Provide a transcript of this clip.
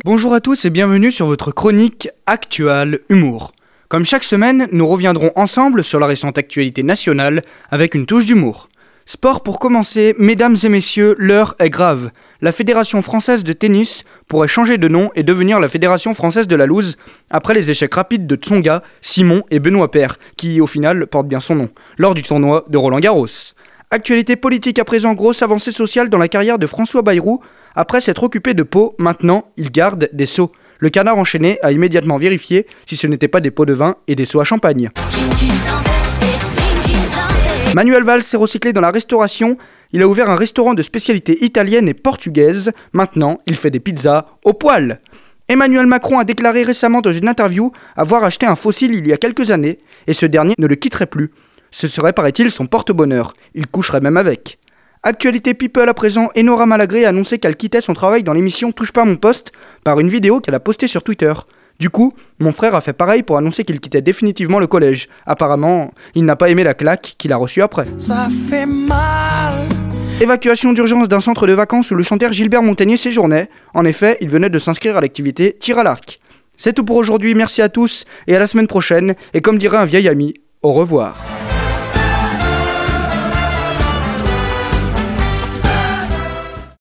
Bonjour à tous et bienvenue sur votre chronique Actual Humour. Comme chaque semaine, nous reviendrons ensemble sur la récente actualité nationale avec une touche d'humour. Sport pour commencer, mesdames et messieurs, l'heure est grave. La Fédération française de tennis pourrait changer de nom et devenir la Fédération française de la loose après les échecs rapides de Tsonga, Simon et Benoît Paire, qui au final portent bien son nom, lors du tournoi de Roland-Garros. Actualité politique à présent, grosse avancée sociale dans la carrière de François Bayrou. Après s'être occupé de pots, maintenant il garde des seaux. Le canard enchaîné a immédiatement vérifié si ce n'était pas des pots de vin et des seaux à champagne. Manuel Valls s'est recyclé dans la restauration. Il a ouvert un restaurant de spécialités italiennes et portugaises. Maintenant, il fait des pizzas au poil. Emmanuel Macron a déclaré récemment dans une interview avoir acheté un fossile il y a quelques années et ce dernier ne le quitterait plus. Ce serait, paraît-il, son porte-bonheur. Il coucherait même avec. Actualité people à présent, Enora Malagré a annoncé qu'elle quittait son travail dans l'émission Touche pas à mon poste par une vidéo qu'elle a postée sur Twitter. Du coup, mon frère a fait pareil pour annoncer qu'il quittait définitivement le collège. Apparemment, il n'a pas aimé la claque qu'il a reçue après. Ça fait mal. Évacuation d'urgence d'un centre de vacances où le chanteur Gilbert Montagnier séjournait. En effet, il venait de s'inscrire à l'activité tir à l'arc. C'est tout pour aujourd'hui, merci à tous et à la semaine prochaine. Et comme dirait un vieil ami, au revoir.